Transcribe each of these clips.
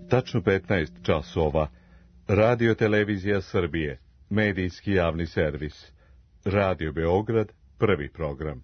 Tačno 15 časova. Radio Televizija Srbije, medijski javni servis. Radio Beograd, prvi program.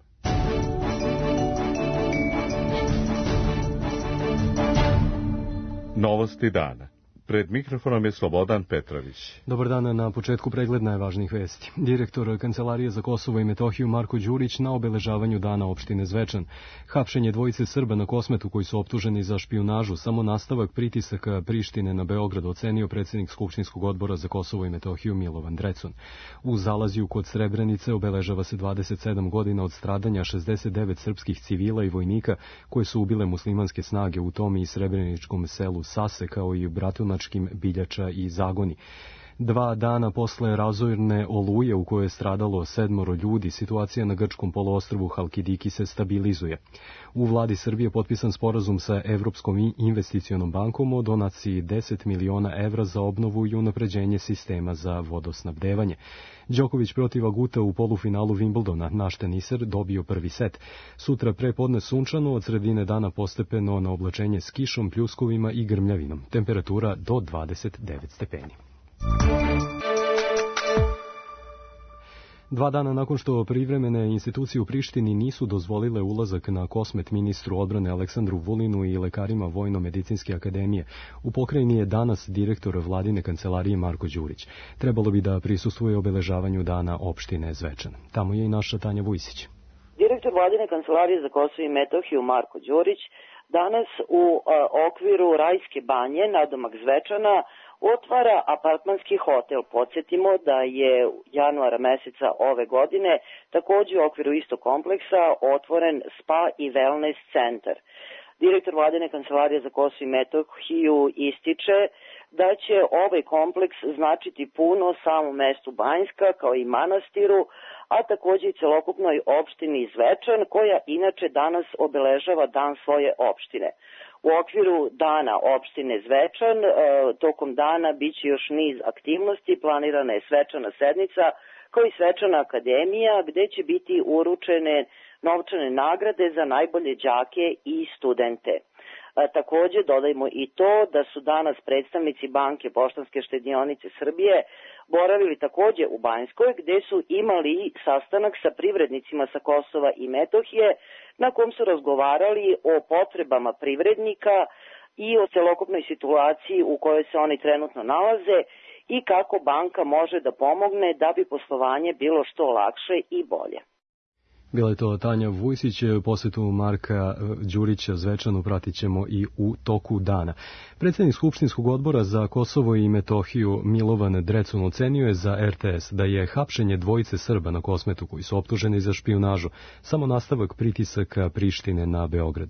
Novosti dana. Pred mikrofonom je Slobodan Petrović. Dobar dan, na početku pregled najvažnijih vesti. Direktor Kancelarije za Kosovo i Metohiju Marko Đurić na obeležavanju dana opštine Zvečan. Hapšenje dvojice Srba na Kosmetu koji su optuženi za špijunažu, samo nastavak pritisaka Prištine na Beograd, ocenio predsjednik Skupštinskog odbora za Kosovo i Metohiju Milovan Drecun. U Zalazju kod Srebrenice obeležava se 27 godina od stradanja 69 srpskih civila i vojnika koje su ubile muslimanske snage u tom i srebreničkom selu Sase, kao i u Bratunačkim Biljača i Zagoni. 2 dana posle razorne oluje u kojoj je stradalo 7 ljudi, situacija na grčkom poluostrvu Halkidiki se stabilizuje. U vladi Srbije potpisan sporazum sa Evropskom investicionom bankom o donaciji 10 miliona evra za obnovu i unapređenje sistema za vodosnabdevanje. Đoković protiv Aguta u polufinalu Wimbledona, naš teniser dobio prvi set. Sutra prepodne sunčano, od sredine dana postepeno na oblačenje s kišom, pljuskovima i grmljavinom. Temperatura do 29 stepeni. 2 dana nakon što privremene institucije u Prištini nisu dozvolile ulazak na Kosmet ministru odbrane Aleksandru Vulinu i lekarima Vojno-medicinske akademije, u pokrajini je danas direktor vladine kancelarije Marko Đurić. Trebalo bi da prisustvuje obeležavanju dana opštine Zvečan. Tamo je i naša Tanja Vujsić. Direktor vladine kancelarije za Kosovo i Metohiju Marko Đurić danas u okviru Rajske banje, nadomak Zvečana, otvara apartmanski hotel. Podsjetimo da je januara meseca ove godine također u okviru istog kompleksa otvoren spa i wellness centar. Direktor vladine kancelarije za Kosovo i Metohiju ističe da će ovaj kompleks značiti puno samom mestu Banjska kao i manastiru, a također i celokupnoj opštini Zvečan, koja inače danas obeležava dan svoje opštine. U okviru dana opštine Zvečan tokom dana biće još niz aktivnosti, planirana je svečana sednica kao i svečana akademija gdje će biti uručene novčane nagrade za najbolje đake i studente. Također dodajmo i to da su danas predstavnici Banke Poštanske štedionice Srbije boravili također u Banjskoj gdje su imali sastanak sa privrednicima sa Kosova i Metohije na kom su razgovarali o potrebama privrednika i o celokupnoj situaciji u kojoj se oni trenutno nalaze i kako banka može da pomogne da bi poslovanje bilo što lakše i bolje. Bila je to Tanja Vujsić, posjetu Marka Đurića Zvečanu pratit ćemo i u toku dana. Predsjednik Skupštinskog odbora za Kosovo i Metohiju Milovan Drecun ocenio je za RTS da je hapšenje dvojice Srba na Kosmetu koji su optuženi za špijunažu samo nastavak pritisaka Prištine na Beograd.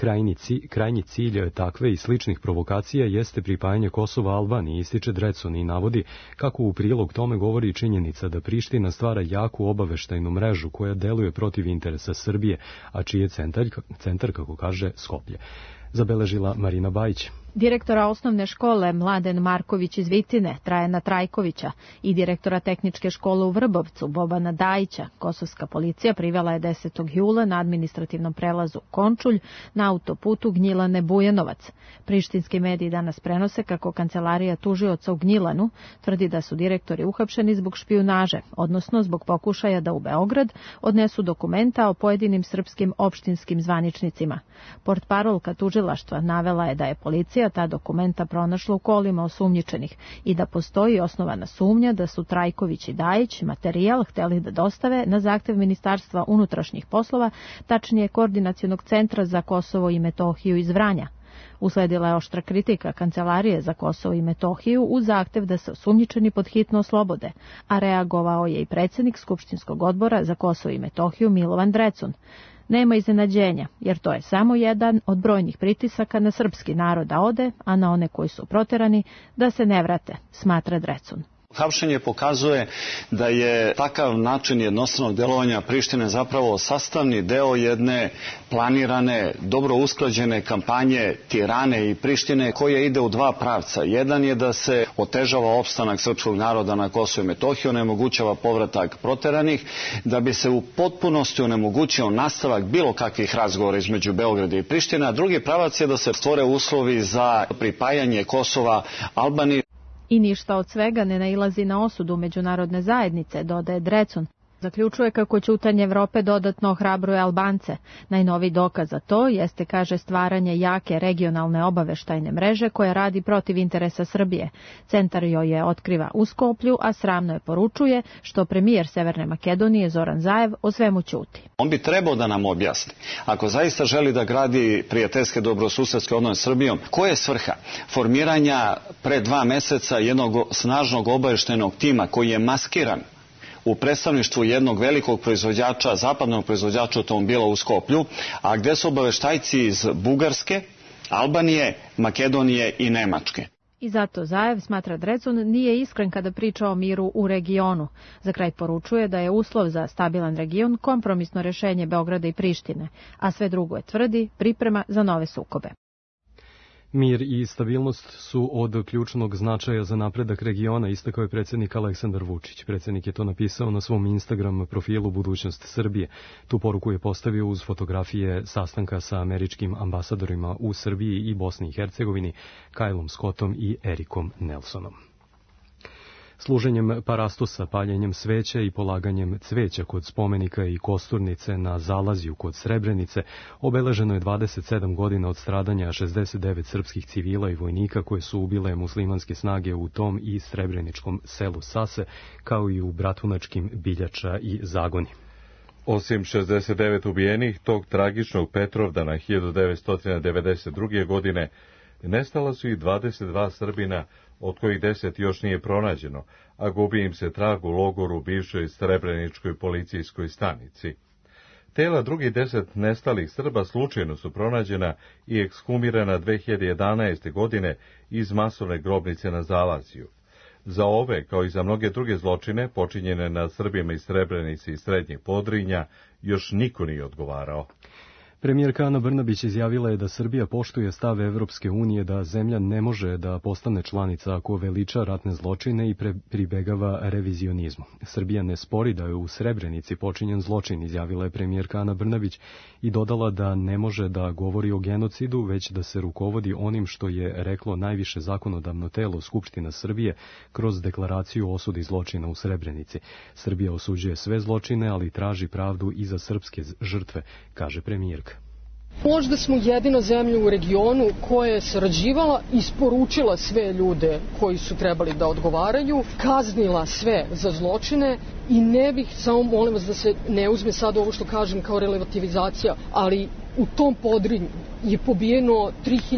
Krajnji cilj takve i sličnih provokacija jeste pripajanje Kosova Albaniji, ističe Drecun i navodi kako u prilog tome govori činjenica da Priština stvara jaku obaveštajnu mrežu koja deluje protiv interesa Srbije, a čiji je centar, kako kaže, Skoplje. Zabeležila Marina Bajić. Direktora osnovne škole Mladen Marković iz Vicine, Trajana Trajkovića, i direktora tehničke škole u Vrbovcu, Bobana Dajića, kosovska policija privela je 10. jula na administrativnom prelazu Končulj na autoputu Gnjilane-Bujanovac. Prištinski mediji danas prenose kako kancelarija tužioca u Gnjilanu tvrdi da su direktori uhapšeni zbog špijunaže, odnosno zbog pokušaja da u Beograd odnesu dokumenta o pojedinim srpskim opštinskim zvaničnicima. Portparolka tužilaštva navela je da je policija ta dokumenta pronašla u kolima osumnjičenih i da postoji osnovana sumnja da su Trajković i Dajić materijal hteli da dostave na zahtev Ministarstva unutrašnjih poslova, tačnije Koordinacionog centra za Kosovo i Metohiju iz Vranja. Usledila je oštra kritika Kancelarije za Kosovo i Metohiju uz zahtev da se osumnjičeni podhitno oslobode, a reagovao je i predsjednik Skupštinskog odbora za Kosovo i Metohiju Milovan Drecun. Nema iznenađenja, jer to je samo jedan od brojnih pritisaka na srpski narod da ode, a na one koji su proterani da se ne vrate, smatra Drecun. Hapšenje pokazuje da je takav način jednostranog delovanja Prištine zapravo sastavni deo jedne planirane, dobro usklađene kampanje Tirane i Prištine koja ide u dva pravca. Jedan je da se otežava opstanak srpskog naroda na Kosovu i Metohiji, onemogućava povratak proteranih, da bi se u potpunosti onemogućio nastavak bilo kakvih razgovora između Beograda i Prištine, a drugi pravac je da se stvore uslovi za pripajanje Kosova Albaniji. I ništa od svega ne nailazi na osudu međunarodne zajednice, dodaje Drecun. Zaključuje kako ćutanje Evrope dodatno ohrabruje Albance. Najnoviji dokaz za to jeste, kaže, stvaranje jake regionalne obaveštajne mreže koja radi protiv interesa Srbije. Centar joj je otkriva u Skoplju, a sramno je poručuje što premijer Severne Makedonije Zoran Zaev o svemu ćuti. On bi trebao da nam objasni, ako zaista želi da gradi prijateljske dobrosusedske odnose s Srbijom, koja je svrha formiranja pre 2 meseca jednog snažnog obaveštajnog tima koji je maskiran u predstavništvu jednog velikog proizvođača, zapadnog proizvođača automobila u Skoplju, a gde su obaveštajci iz Bugarske, Albanije, Makedonije i Nemačke. I zato Zaev, smatra Drecun, nije iskren kada priča o miru u regionu. Za kraj poručuje da je uslov za stabilan region kompromisno rešenje Beograda i Prištine, a sve drugo je, tvrdi, priprema za nove sukobe. Mir i stabilnost su od ključnog značaja za napredak regiona, istakao je predsjednik Aleksandar Vučić. Predsjednik je to napisao na svom Instagram profilu Budućnost Srbije. Tu poruku je postavio uz fotografije sastanka sa američkim ambasadorima u Srbiji i Bosni i Hercegovini, Kylom Scottom i Erikom Nelsonom. Služenjem parastosa, paljenjem sveća i polaganjem cveća kod spomenika i kosturnice na Zalazju kod Srebrenice obeleženo je 27 godina od stradanja 69 srpskih civila i vojnika koje su ubile muslimanske snage u tom i srebreničkom selu Sase, kao i u bratunačkim Biljača i Zagoni. Osim 69 ubijenih, tog tragičnog Petrovdana 1992. godine, nestala su i 22 Srbina, od kojih 10 još nije pronađeno, a gubi im se trag u logoru u bivšoj Srebreničkoj policijskoj stanici. Tela drugih 10 nestalih Srba slučajno su pronađena i ekshumirana 2011. godine iz masovne grobnice na Zalaziju. Za ove, kao i za mnoge druge zločine, počinjene na Srbima iz Srebrenice i Srednjeg Podrinja, još niko nije odgovarao. Premijerka Ana Brnabić izjavila je da Srbija poštuje stav Evropske unije da zemlja ne može da postane članica ako veliča ratne zločine i pribegava revizionizmu. Srbija ne spori da je u Srebrenici počinjen zločin, izjavila je premijerka Ana Brnabić i dodala da ne može da govori o genocidu, već da se rukovodi onim što je reklo najviše zakonodavno telo Skupština Srbije kroz deklaraciju o osudi zločina u Srebrenici. Srbija osuđuje sve zločine, ali traži pravdu i za srpske žrtve, kaže premijerka. Možda smo jedina zemlja u regionu koja je sarađivala, isporučila sve ljude koji su trebali da odgovaraju, kaznila sve za zločine i ne bih, samo molim vas da se ne uzme sad ovo što kažem kao relativizacija, ali u tom Podrinju je pobijeno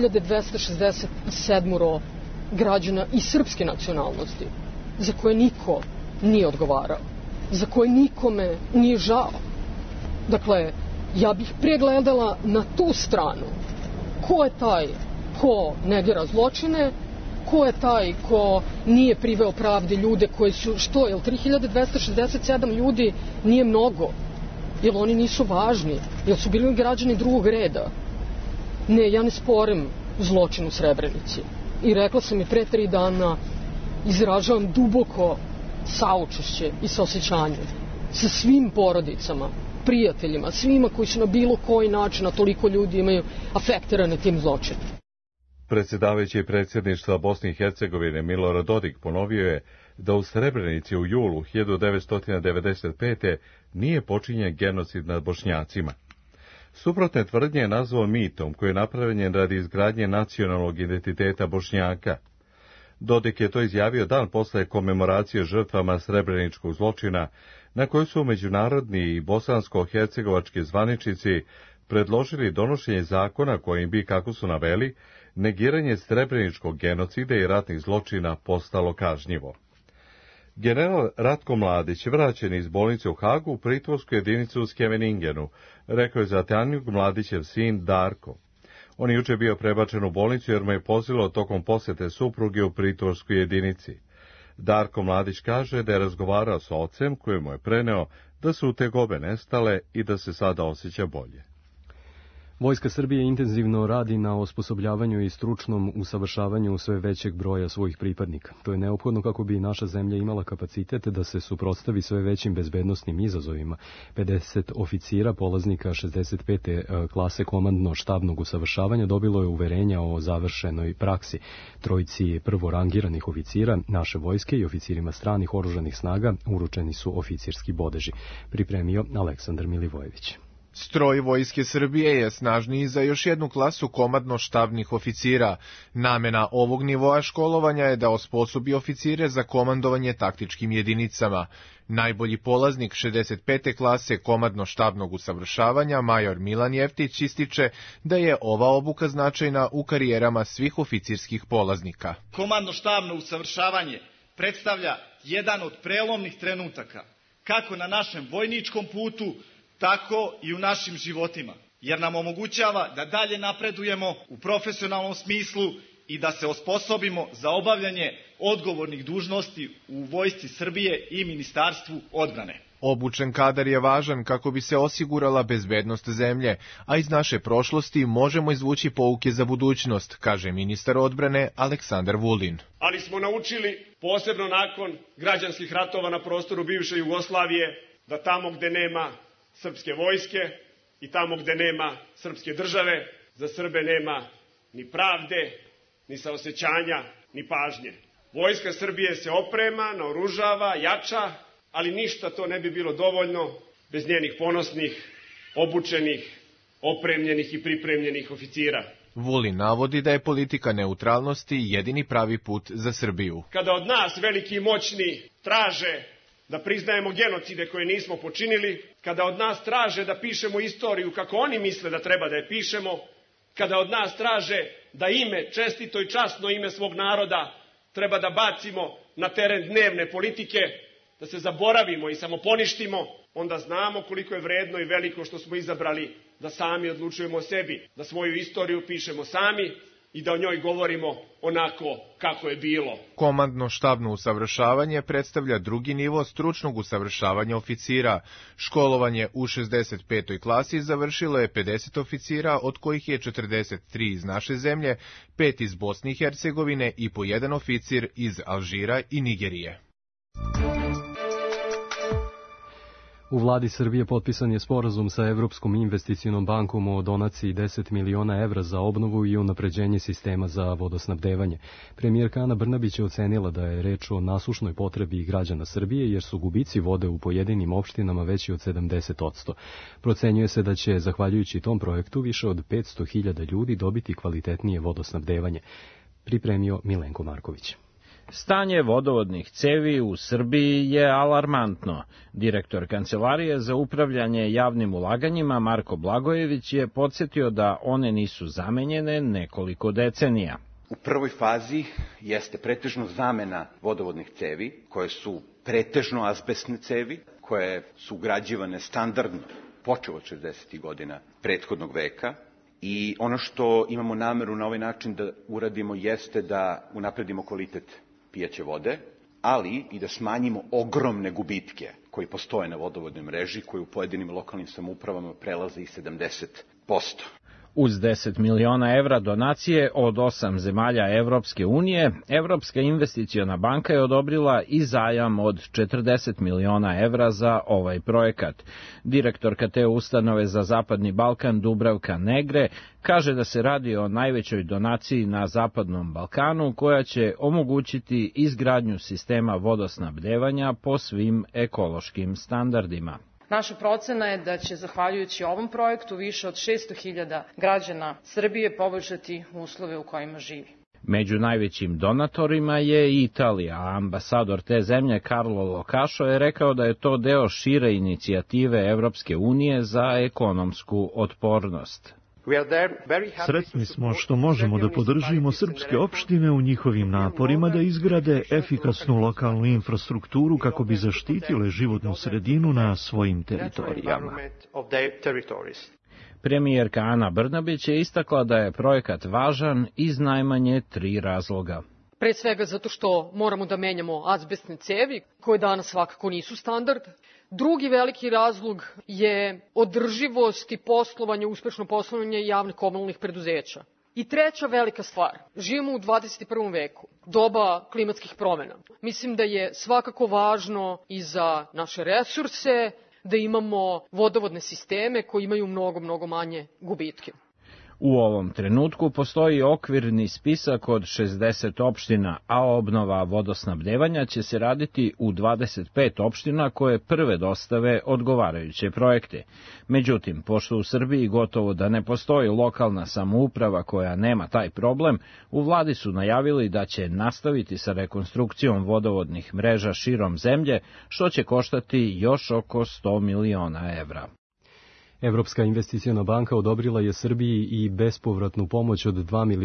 3267 građana i srpske nacionalnosti, za koje niko nije odgovarao, za koje nikome nije žao. Dakle, ja bih pregledala na tu stranu ko je taj ko negira zločine, ko je taj ko nije priveo pravdi ljude koji su, što je, 3267 ljudi nije mnogo, jer oni nisu važni, jer su bili građani drugog reda. Ne, ja ne sporim zločin u Srebrenici i rekla sam i pre 3 dana, izražavam duboko saučešće i saosećanje sa svim porodicama, prijateljima, svima koji su na bilo koji način, a toliko ljudi imaju afektirane tim zločinom. Predsjedavajući predsjedništva Bosne i Hercegovine Milorad Dodik ponovio je da u Srebrenici u julu 1995. nije počinjen genocid nad Bošnjacima. Suprotne tvrdnje je nazvao mitom koji je napravljen radi izgradnje nacionalnog identiteta Bošnjaka. Dodik je to izjavio dan posle komemoracije žrtvama Srebreničkog zločina, na kojoj su međunarodni i bosansko-hercegovački zvaničnici predložili donošenje zakona kojim bi, kako su naveli, negiranje Srebreničkog genocida i ratnih zločina postalo kažnjivo. General Ratko Mladić, vraćen iz bolnice u Hagu u pritvorsku jedinicu u Skeveningenu, rekao je za Tanjug Mladićev sin Darko. On je juče bio prebačen u bolnicu jer mu je pozilo tokom posete supruge u pritvorskoj jedinici. Darko Mladić kaže da je razgovarao sa ocem koji mu je preneo da su tegobe nestale i da se sada osjeća bolje. Vojska Srbije intenzivno radi na osposobljavanju i stručnom usavršavanju sve većeg broja svojih pripadnika. To je neophodno kako bi naša zemlja imala kapacitet da se suprotstavi sve većim bezbednosnim izazovima. 50 oficira, polaznika 65. klase komandno-štabnog usavršavanja dobilo je uverenja o završenoj praksi. Trojici prvorangiranih oficira naše vojske i oficirima stranih oružanih snaga uručeni su oficirski bodeži. Pripremio Aleksandar Milivojević. Stroj Vojske Srbije je snažniji za još jednu klasu komandno-štabnih oficira. Namena ovog nivoa školovanja je da osposobi oficire za komandovanje taktičkim jedinicama. Najbolji polaznik 65. klase komandno-štabnog usavršavanja, major Milan Jeftić, ističe da je ova obuka značajna u karijerama svih oficirskih polaznika. Komandno-štabno usavršavanje predstavlja jedan od prelomnih trenutaka, kako na našem vojničkom putu, tako i u našim životima, jer nam omogućava da dalje napredujemo u profesionalnom smislu i da se osposobimo za obavljanje odgovornih dužnosti u Vojsci Srbije i Ministarstvu odbrane. Obučen kadar je važan kako bi se osigurala bezbednost zemlje, a iz naše prošlosti možemo izvući pouke za budućnost, kaže ministar odbrane Aleksandar Vulin. Ali smo naučili, posebno nakon građanskih ratova na prostoru bivše Jugoslavije, da tamo gde nema srpske vojske i tamo gde nema srpske države, za Srbe nema ni pravde, ni saosećanja, ni pažnje. Vojska Srbije se oprema, naoružava, jača, ali ništa to ne bi bilo dovoljno bez njenih ponosnih, obučenih, opremljenih i pripremljenih oficira. Vulin navodi da je politika neutralnosti jedini pravi put za Srbiju. Kada od nas veliki i moćni traže da priznajemo genocide koje nismo počinili, kada od nas traže da pišemo istoriju kako oni misle da treba da je pišemo, kada od nas traže da ime, čestito i časno ime svog naroda treba da bacimo na teren dnevne politike, da se zaboravimo i samoponištimo, onda znamo koliko je vredno i veliko što smo izabrali da sami odlučujemo o sebi, da svoju istoriju pišemo sami i da o njoj govorimo onako kako je bilo. Komandno-štabno usavršavanje predstavlja drugi nivo stručnog usavršavanja oficira. Školovanje u 65. klasi završilo je 50 oficira, od kojih je 43 iz naše zemlje, 5 iz Bosne i Hercegovine i po jedan oficir iz Alžira i Nigerije. U vladi Srbije potpisan je sporazum sa Evropskom investicionom bankom o donaciji 10 miliona evra za obnovu i unapređenje sistema za vodosnabdevanje. Premijerka Ana Brnabić je ocenila da je reč o nasušnoj potrebi građana Srbije, jer su gubici vode u pojedinim opštinama veći od 70%. Procenjuje se da će, zahvaljujući tom projektu, više od 500.000 ljudi dobiti kvalitetnije vodosnabdevanje. Pripremio Milenko Marković. Stanje vodovodnih cevi u Srbiji je alarmantno. Direktor Kancelarije za upravljanje javnim ulaganjima Marko Blagojević je podsjetio da one nisu zamenjene nekoliko decenija. U prvoj fazi jeste pretežno zamena vodovodnih cevi, koje su pretežno azbestne cevi, koje su ugrađivane standardno počev od 60. godina prethodnog veka. I ono što imamo nameru na ovaj način da uradimo jeste da unapredimo kvalitet pijaće vode, ali i da smanjimo ogromne gubitke koji postoje na vodovodnoj mreži, koji u pojedinim lokalnim samoupravama prelaze i 70%. Uz 10 miliona evra donacije od 8 zemalja Evropske unije, Evropska investiciona banka je odobrila i zajam od 40 miliona evra za ovaj projekat. Direktorka te ustanove za Zapadni Balkan Dubravka Negre kaže da se radi o najvećoj donaciji na Zapadnom Balkanu, koja će omogućiti izgradnju sistema vodosnabdevanja po svim ekološkim standardima. Naša procena je da će, zahvaljujući ovom projektu, više od 600.000 građana Srbije poboljšati uslove u kojima živi. Među najvećim donatorima je Italija, a ambasador te zemlje Carlo Locašo je rekao da je to deo šire inicijative Evropske unije za ekonomsku otpornost. Sretni smo što možemo da podržimo srpske opštine u njihovim naporima da izgrade efikasnu lokalnu infrastrukturu kako bi zaštitile životnu sredinu na svojim teritorijama. Premijerka Ana Brnabić je istakla da je projekat važan iz najmanje 3 razloga. pre svega zato što moramo da menjamo azbestne cevi, koje danas svakako nisu standard. Drugi veliki razlog je održivost i poslovanje, uspešno poslovanje javnih komunalnih preduzeća. I treća velika stvar, živimo u 21. veku, doba klimatskih promjena. Mislim da je svakako važno i za naše resurse da imamo vodovodne sisteme koji imaju mnogo manje gubitke. U ovom trenutku postoji okvirni spisak od 60 opština, a obnova vodosnabdevanja će se raditi u 25 opština koje prve dostave odgovarajuće projekte. Međutim, pošto u Srbiji gotovo da ne postoji lokalna samouprava koja nema taj problem, u vladi su najavili da će nastaviti sa rekonstrukcijom vodovodnih mreža širom zemlje, što će koštati još oko 100 miliona evra. Evropska investiciona banka odobrila je Srbiji i bespovratnu pomoć od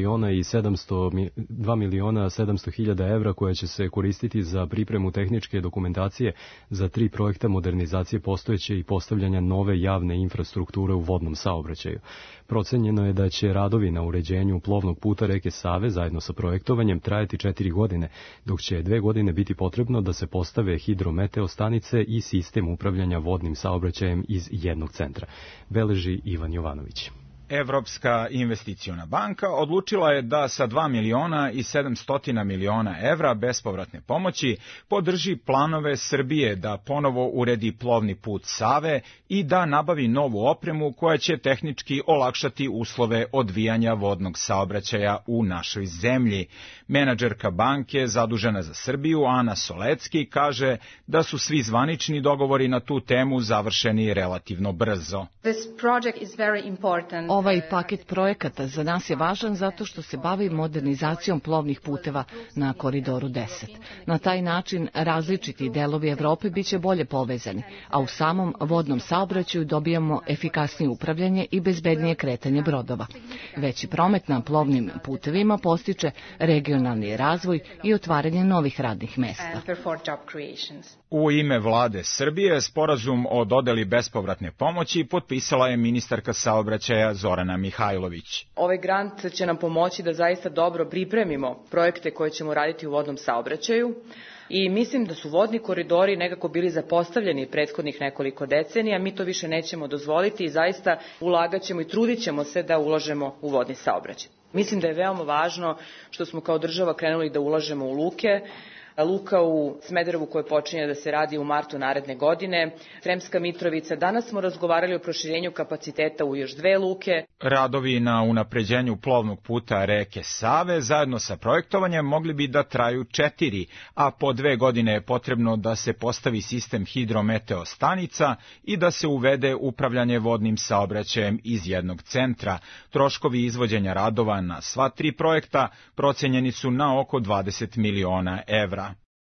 2.700.000 evra koja će se koristiti za pripremu tehničke dokumentacije za 3 projekta modernizacije postojeće i postavljanja nove javne infrastrukture u vodnom saobraćaju. Procenjeno je da će radovi na uređenju plovnog puta reke Save zajedno sa projektovanjem trajati 4 godine, dok će 2 godine biti potrebno da se postave hidrometeo stanice i sistem upravljanja vodnim saobraćajem iz jednog centra. Beleži Ivan Jovanović. Evropska investiciona banka odlučila je da sa 2.700.000.000 evra bespovratne pomoći podrži planove Srbije da ponovo uredi plovni put Save i da nabavi novu opremu koja će tehnički olakšati uslove odvijanja vodnog saobraćaja u našoj zemlji. Menadžerka banke zadužena za Srbiju, Ana Solecki, kaže da su svi zvanični dogovori na tu temu završeni relativno brzo. Ovaj paket projekata za nas je važan zato što se bavi modernizacijom plovnih puteva na Koridoru 10. Na taj način različiti delovi Evrope biće bolje povezani, a u samom vodnom saobraćaju dobijamo efikasnije upravljanje i bezbednije kretanje brodova. Veći promet na plovnim putevima postiče regionalni razvoj i otvaranje novih radnih mesta. U ime vlade Srbije sporazum o dodeli bespovratne pomoći potpisala je ministarka saobraćaja Zorana Mihajlović. Ovaj grant će nam pomoći da zaista dobro pripremimo projekte koje ćemo raditi u vodnom saobraćaju i mislim da su vodni koridori nekako bili zapostavljeni prethodnih nekoliko decenija. Mi to više nećemo dozvoliti i zaista ulagaćemo i trudit ćemo se da ulažemo u vodni saobraćaj. Mislim da je veoma važno što smo kao država krenuli da ulažemo u luke. Luka u Smederevu koja počinje da se radi u martu naredne godine, Sremska Mitrovica. Danas smo razgovarali o proširenju kapaciteta u još 2 luke. Radovi na unapređenju plovnog puta reke Save zajedno sa projektovanjem mogli bi da traju 4, a po 2 godine je potrebno da se postavi sistem hidrometeo stanica i da se uvede upravljanje vodnim saobraćajem iz jednog centra. Troškovi izvođenja radova na sva 3 projekta procenjeni su na oko 20 miliona evra.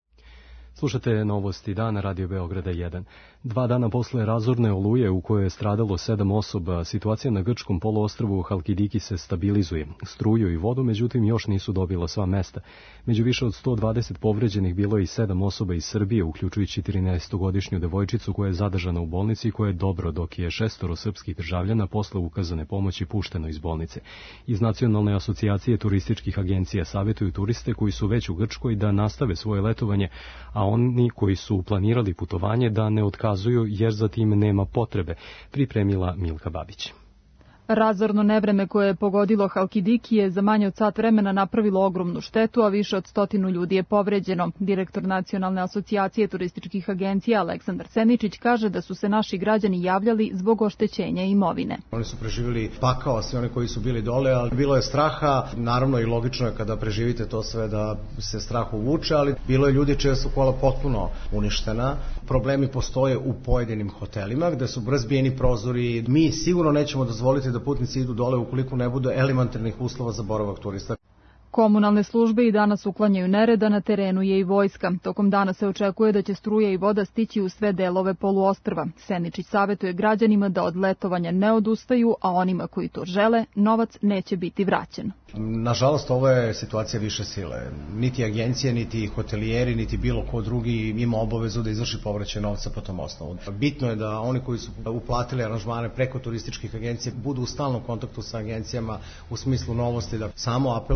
Slušate novosti dana Radio Beograda 1. 2 dana posle razorne oluje u kojoj je stradalo 7 osoba, situacija na grčkom poluostrvu Halkidiki se stabilizuje. Struju i vodu, međutim, još nisu dobila sva mesta. Među više od 120 povređenih bilo je i 7 osoba iz Srbije, uključujući 13-godišnju devojčicu koja je zadržana u bolnici i koja je dobro, dok je 6 srpskih državljana posle ukazane pomoći pušteno iz bolnice. Iz Nacionalne asocijacije turističkih agencija savjetuju turiste koji su već u Grčkoj da nastave svoje letovanje, a oni koji su planirali putovanje da ne otkazuju jer za tim nema potrebe, pripremila Milka Babić. Razorno nevreme koje je pogodilo Halkidiki je za manje od sat vremena napravilo ogromnu štetu, a više od 100 ljudi je povređeno. Direktor Nacionalne asocijacije turističkih agencija Aleksandar Seničić kaže da su se naši građani javljali zbog oštećenja imovine. Oni su preživjeli pakao, svi oni koji su bili dole, ali bilo je straha, naravno i logično je kada preživite to sve da se strah uvuče, ali bilo je ljudi čija su kola potpuno uništena. Problemi postoje u pojedinim hotelima gde su razbijeni prozori. Mi sigurno nećemo dozvoliti da putnici idu dole ukoliko ne bude elementarnih uslova za boravak turista. Komunalne službe i danas uklanjaju nereda, na terenu je i vojska. Tokom dana se očekuje da će struja i voda stići u sve delove poluostrva. Seničić savjetuje građanima da od letovanja ne odustaju, a onima koji to žele, novac neće biti vraćen. Nažalost, ovo je situacija više sile. Niti agencije, niti hotelijeri, niti bilo ko drugi ima obavezu da izvrši povraćaj novca po tom osnovu. Bitno je da oni koji su uplatili aranžmane preko turističkih agencija budu u stalnom kontaktu sa agencijama u smislu novosti, da samo apelujemo na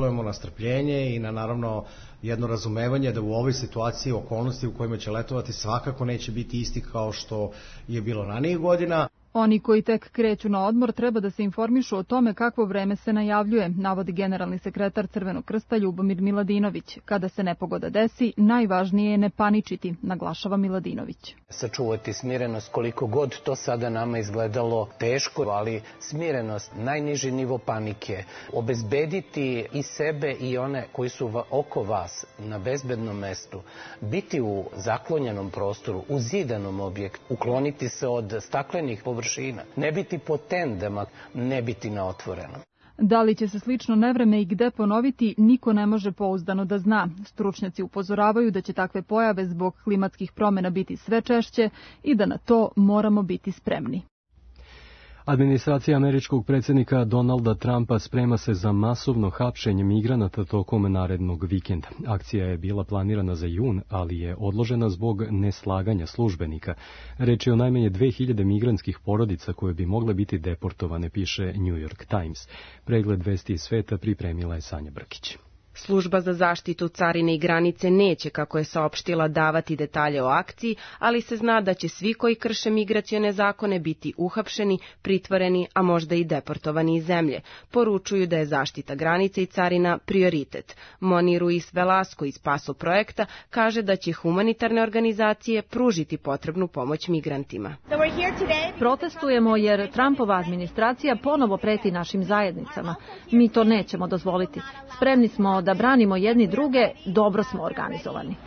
strpljenje i na naravno jedno razumevanje da u ovoj situaciji okolnosti u kojima će letovati svakako neće biti isti kao što je bilo ranijih godina. Oni koji tek kreću na odmor treba da se informišu o tome kakvo vreme se najavljuje, navodi generalni sekretar Crvenog krsta Ljubomir Miladinović. Kada se nepogoda desi, najvažnije je ne paničiti, naglašava Miladinović. Sačuvati smirenost koliko god to sada nama izgledalo teško, ali smirenost, najniži nivo panike, obezbediti i sebe i one koji su oko vas na bezbednom mestu, biti u zaklonjenom prostoru, u zidanom objektu, ukloniti se od staklenih površina, ne biti pod tendama, ne biti na otvorenom. Da li će se slično nevreme i gde ponoviti, niko ne može pouzdano da zna. Stručnjaci upozoravaju da će takve pojave zbog klimatskih promjena biti sve češće i da na to moramo biti spremni. Administracija američkog predsjednika Donalda Trumpa sprema se za masovno hapšenje migranata tokom narednog vikenda. Akcija je bila planirana za jun, ali je odložena zbog neslaganja službenika. Reč je o najmanje 2000 migrantskih porodica koje bi mogle biti deportovane, piše New York Times. Pregled vesti iz sveta pripremila je Sanja Brkić. Služba za zaštitu carine i granice neće, kako je saopštila, davati detalje o akciji, ali se zna da će svi koji krše migracione zakone biti uhapšeni, pritvoreni, a možda i deportovani iz zemlje. Poručuju da je zaštita granice i carina prioritet. Moni Ruiz Velasco iz PASO projekta kaže da će humanitarne organizacije pružiti potrebnu pomoć migrantima. Protestujemo jer Trumpova administracija ponovo preti našim zajednicama. Mi to nećemo dozvoliti. Spremni smo da branimo jedni druge, dobro smo organizovani.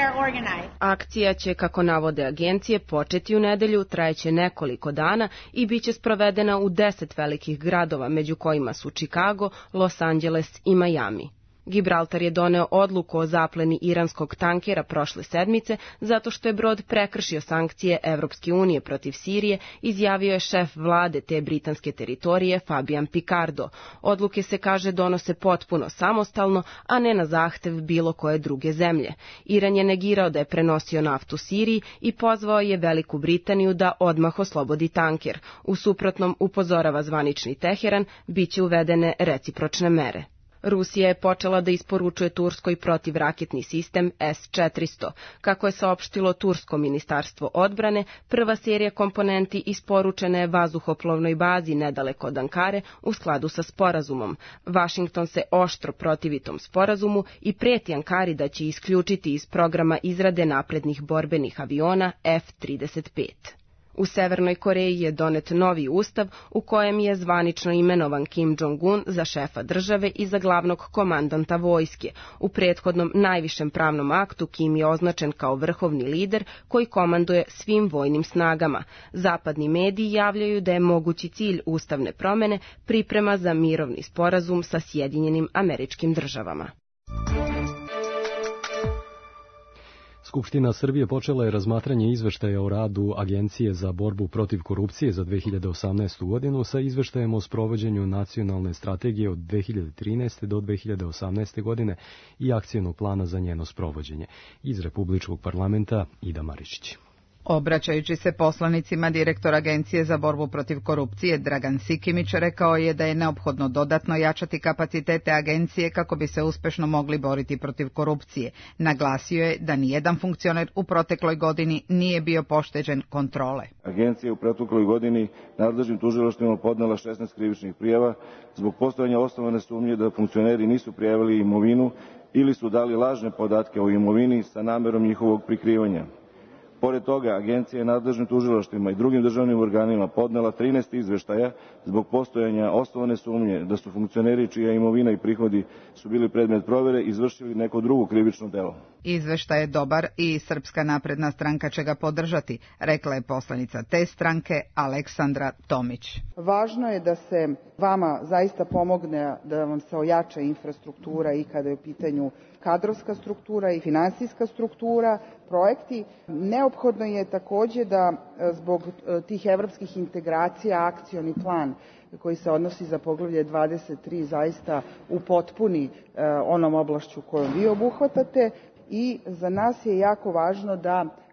Akcija će, kako navode agencije, početi u nedelju, trajeće nekoliko dana i bit će sprovedena u 10 velikih gradova, među kojima su Chicago, Los Angeles i Miami. Gibraltar je doneo odluku o zapleni iranskog tankera prošle sedmice zato što je brod prekršio sankcije Evropske unije protiv Sirije, izjavio je šef vlade te britanske teritorije Fabian Picardo. Odluke se, kaže, donose potpuno samostalno, a ne na zahtev bilo koje druge zemlje. Iran je negirao da je prenosio naftu Siriji i pozvao je Veliku Britaniju da odmah oslobodi tanker. U suprotnom, upozorava zvanični Teheran, bit će uvedene recipročne mere. Rusija je počela da isporučuje Turskoj protivraketni sistem S-400. Kako je saopštilo Tursko ministarstvo odbrane, prva serija komponenti isporučena je vazduhoplovnoj bazi nedaleko od Ankare u skladu sa sporazumom. Vašington se oštro protivi tom sporazumu i preti Ankari da će isključiti iz programa izrade naprednih borbenih aviona F-35. U Severnoj Koreji je donet novi ustav u kojem je zvanično imenovan Kim Jong-un za šefa države i za glavnog komandanta vojske. U prethodnom najvišem pravnom aktu Kim je označen kao vrhovni lider koji komanduje svim vojnim snagama. Zapadni mediji javljaju da je mogući cilj ustavne promene priprema za mirovni sporazum sa Sjedinjenim Američkim Državama. Skupština Srbije počela je razmatranje izveštaja o radu Agencije za borbu protiv korupcije za 2018. godinu sa izveštajem o sprovođenju nacionalne strategije od 2013. do 2018. godine i akcionog plana za njeno sprovođenje. Iz Republičkog parlamenta Ida Maričić. Obraćajući se poslanicima, direktor Agencije za borbu protiv korupcije Dragan Sikimić rekao je da je neophodno dodatno jačati kapacitete agencije kako bi se uspešno mogli boriti protiv korupcije. Naglasio je da nijedan funkcioner u protekloj godini nije bio pošteđen kontrole. Agencija je u protekloj godini nadležnim tužilaštvima podnela 16 krivičnih prijava zbog postojanja osnovane sumnje da funkcioneri nisu prijavili imovinu ili su dali lažne podatke o imovini sa namerom njihovog prikrivanja. Pored toga, agencija je nadležnim tužilaštvima i drugim državnim organima podnela 13 izveštaja zbog postojanja osnovane sumnje da su funkcioneri čija imovina i prihodi su bili predmet provere izvršili neko drugo krivično delo. Izveštaj je dobar i Srpska napredna stranka će ga podržati, rekla je poslanica te stranke Aleksandra Tomić. Važno je da se vama zaista pomogne da vam se ojača infrastruktura i kada je u pitanju kadrovska struktura i finansijska struktura, projekti. Neophodno je takođe da zbog tih evropskih integracija akcioni plan koji se odnosi za poglavlje 23 zaista upotpuni onom oblašću kojom vi obuhvatate i za nas je jako važno da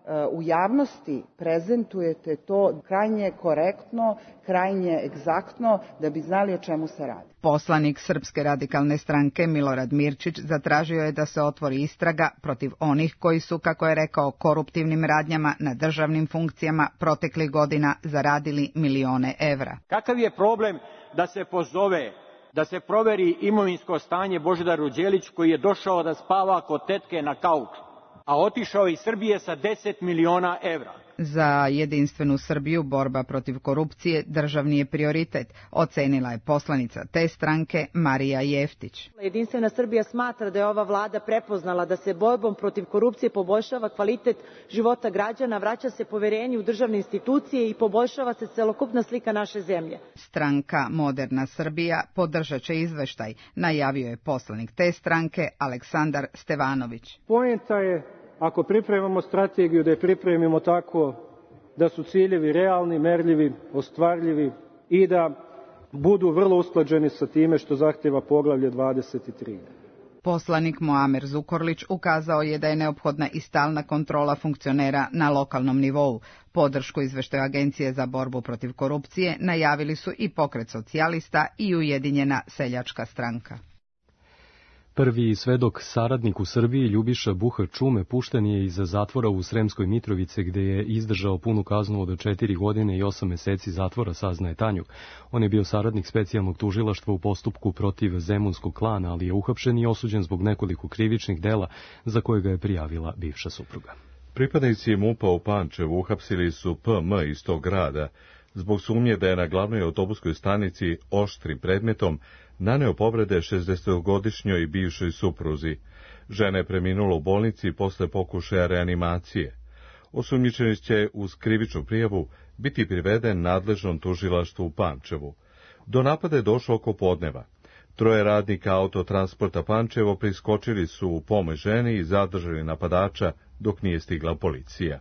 u javnosti prezentujete to krajnje korektno, krajnje egzaktno, da bi znali o čemu se radi. Poslanik Srpske radikalne stranke Milorad Mirčić zatražio je da se otvori istraga protiv onih koji su, kako je rekao, koruptivnim radnjama na državnim funkcijama proteklih godina zaradili milione evra. Kakav je problem da se pozove, da se proveri imovinsko stanje Božidaru Đelić, koji je došao da spava kod tetke na kauču, a otišao iz Srbije sa 10 miliona evra? Za Jedinstvenu Srbiju borba protiv korupcije državni je prioritet, ocenila je poslanica te stranke Marija Jeftić. Jedinstvena Srbija smatra da je ova vlada prepoznala da se borbom protiv korupcije poboljšava kvalitet života građana, vraća se poverenje u državne institucije i poboljšava se celokupna slika naše zemlje. Stranka Moderna Srbija podržat će izveštaj, najavio je poslanik te stranke Aleksandar Stevanović. Poenta je, ako pripremamo strategiju, da je pripremimo tako da su ciljevi realni, merljivi, ostvarljivi i da budu vrlo usklađeni sa time što zahtjeva poglavlje 23. Poslanik Muamer Zukorlić ukazao je da je neophodna i stalna kontrola funkcionera na lokalnom nivou. Podršku izveštaju Agencije za borbu protiv korupcije najavili su i Pokret socijalista i Ujedinjena seljačka stranka. Prvi svedok saradnik u Srbiji, Ljubiša Buhar Čume, pušten je iz zatvora u Sremskoj Mitrovici, gde je izdržao punu kaznu od 4 godine i 8 meseci zatvora, saznaje Tanjug. On je bio saradnik specijalnog tužilaštva u postupku protiv zemunskog klana, ali je uhapšen i osuđen zbog nekoliko krivičnih dela za koje ga je prijavila bivša supruga. Pripadnici MUP-a u Pančevu uhapsili su PM iz tog grada zbog sumnje da je na glavnoj autobuskoj stanici oštrim predmetom naneo povrede 60-godišnjoj bivšoj supruzi. Žena je preminula u bolnici posle pokušaja reanimacije. Osumnjičeni će uz krivičnu prijavu biti priveden nadležnom tužilaštvu u Pančevu. Do napada je došlo oko podneva. 3 radnika autotransporta Pančevo priskočili su u pomoć ženi i zadržali napadača dok nije stigla policija.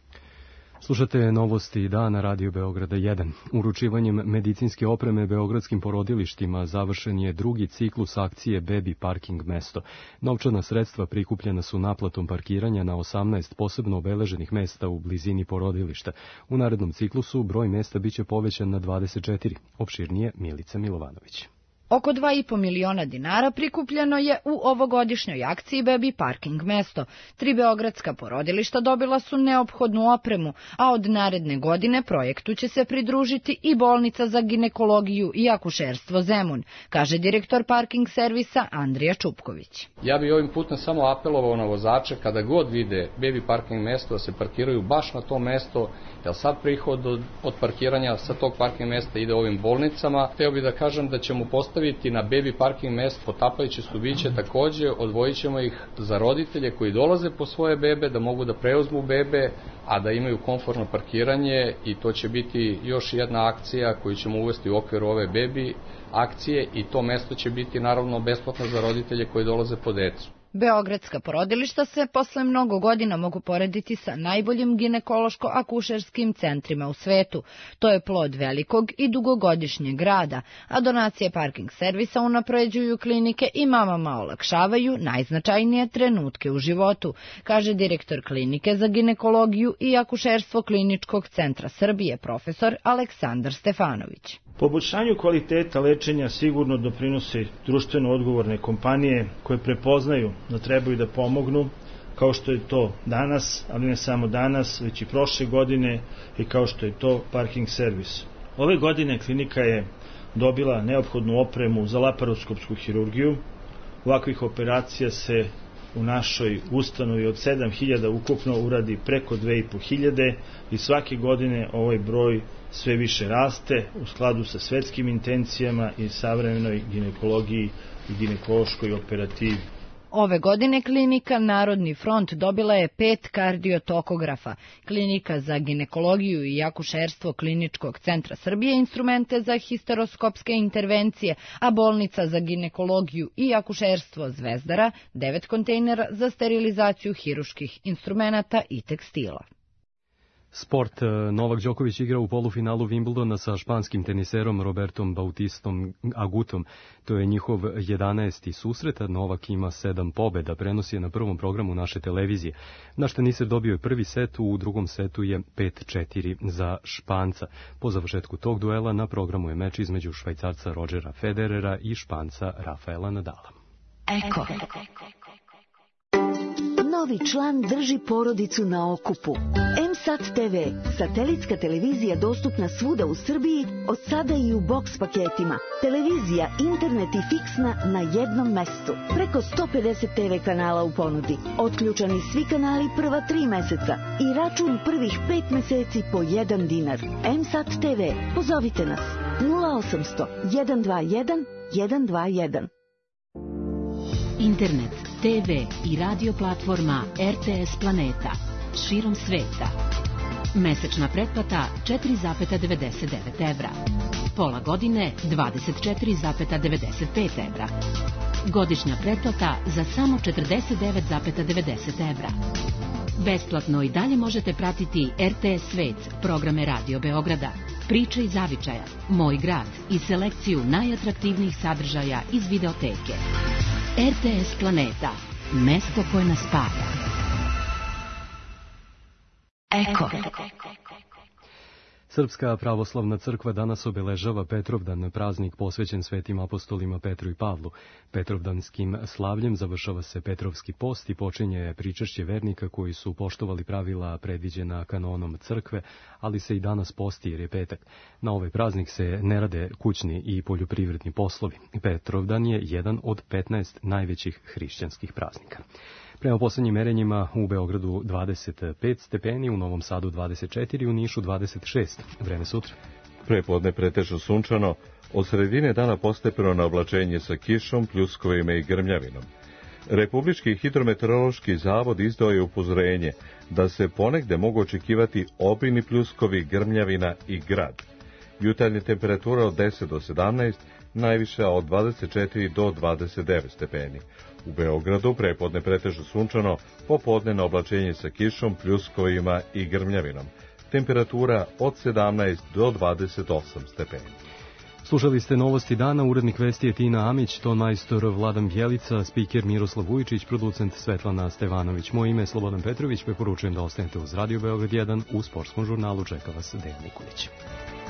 Slušate novosti dana Radio Beograda 1. Uručivanjem medicinske opreme beogradskim porodilištima završen je drugi ciklus akcije Baby Parking mesto. Novčana sredstva prikupljena su naplatom parkiranja na 18 posebno obeleženih mesta u blizini porodilišta. U narednom ciklusu broj mesta biće povećan na 24. Opširnije Milica Milovanović. Oko 2,5 miliona dinara prikupljeno je u ovogodišnjoj akciji Baby Parking mesto. 3 beogradska porodilišta dobila su neophodnu opremu, a od naredne godine projektu će se pridružiti i bolnica za ginekologiju i akušerstvo Zemun, kaže direktor parking servisa Andrija Čupković. Ja bih ovim putem samo apelovao na vozače kada god vide Baby Parking mesto da se parkiraju baš na to mesto, jer sad prihod od parkiranja sa tog parking mesta ide ovim bolnicama. Hteo bih da kažem da ćemo postaviti na Baby Parking mesto potapajuće stubiće, takođe odvojit ćemo ih za roditelje koji dolaze po svoje bebe, da mogu da preuzmu bebe, a da imaju komfortno parkiranje, i to će biti još jedna akcija koju ćemo uvesti u okviru ove Baby akcije, i to mesto će biti naravno besplatno za roditelje koji dolaze po decu. Beogradska porodilišta se posle mnogo godina mogu porediti sa najboljim ginekološko-akušerskim centrima u svetu. To je plod velikog i dugogodišnjeg rada, a donacije parking servisa unapređuju klinike i mamama olakšavaju najznačajnije trenutke u životu, kaže direktor klinike za ginekologiju i akušerstvo Kliničkog centra Srbije, profesor Aleksandar Stefanović. Poboljšanju kvaliteta lečenja sigurno doprinose društveno odgovorne kompanije koje prepoznaju da trebaju da pomognu, kao što je to danas, ali ne samo danas, već i prošle godine, i kao što je to parking servis. Ove godine klinika je dobila neophodnu opremu za laparoskopsku hirurgiju. Ovakvih operacija se u našoj ustanovi od 7.000 ukupno uradi preko 2.500 i svake godine ovaj broj sve više raste u skladu sa svetskim intencijama i savremenoj ginekologiji i ginekološkoj operativi. Ove godine klinika Narodni front dobila je 5 kardiotokografa, klinika za ginekologiju i akušerstvo Kliničkog centra Srbije instrumente za histeroskopske intervencije, a bolnica za ginekologiju i akušerstvo Zvezdara 9 kontejnera za sterilizaciju hiruških instrumenata i tekstila. Sport. Novak Đoković igra u polufinalu Wimbledona sa španskim teniserom Robertom Bautistom Agutom. To je njihov 11. susret, a Novak ima 7 pobeda. Prenosi je na prvom programu naše televizije. Naš teniser dobio je prvi set, u drugom setu je 5-4 za Španca. Po završetku tog duela na programu je meč između Švajcarca Rodgera Federera i Španca Rafaela Nadala. Eko. Novi član drži porodicu na okupu. M-Sat TV, satelitska televizija dostupna svuda u Srbiji, od sada i u boks paketima. Televizija, internet i fiksna na jednom mestu. Preko 150 TV kanala u ponudi. Otključani svi kanali prva 3 meseca i račun prvih 5 meseci po 1 dinar. M-Sat TV, pozovite nas 0800 121 121. Internet, TV i radio platforma RTS Planeta. Širom sveta. Mesečna pretplata 4,99 evra. Pola godine 24,95 evra. Godišnja pretplata za samo 49,90 evra. Besplatno i dalje možete pratiti RTS Svet, programe Radio Beograda, Priče iz Zavičaja, Moj grad i selekciju najatraktivnijih sadržaja iz videoteke. RTS Planeta, mesto koje nas spaja. Eko. Srpska pravoslavna crkva danas obeležava Petrovdan, praznik posvećen svetim apostolima Petru i Pavlu. Petrovdanskim slavljem završava se Petrovski post i počinje pričašće vernika koji su poštovali pravila predviđena kanonom crkve, ali se i danas posti jer je petak. Na ovaj praznik se ne rade kućni i poljoprivredni poslovi. Petrovdan je jedan od 15 najvećih hrišćanskih praznika. Prema poslednjim merenjima u Beogradu 25 stepeni, u Novom Sadu 24, u Nišu 26. Vreme sutra. Prepodne pretežno sunčano, od sredine dana postepeno na oblačenje sa kišom, pljuskovima i grmljavinom. Republički hidrometeorološki zavod izdao je upozorenje da se ponegde mogu očekivati obilni pljuskovi, grmljavina i grad. Jutarnje temperatura od 10 do 17, najviša od 24 do 29 stepeni. U Beogradu prepodne pretežno sunčano, popodne na oblačenje sa kišom, pljuskovima i grmljavinom. Temperatura od 17 do 28 stepeni. Slušali ste novosti dana, urednik vesti je Tina Amić, ton majstor Vladan Bjelica, spiker Miroslav Vujičić, producent Svetlana Stevanović. Moje ime je Slobodan Petrović, preporučujem da ostanete uz Radio Beograd 1, u sportskom žurnalu čeka vas Dejan Nikolić.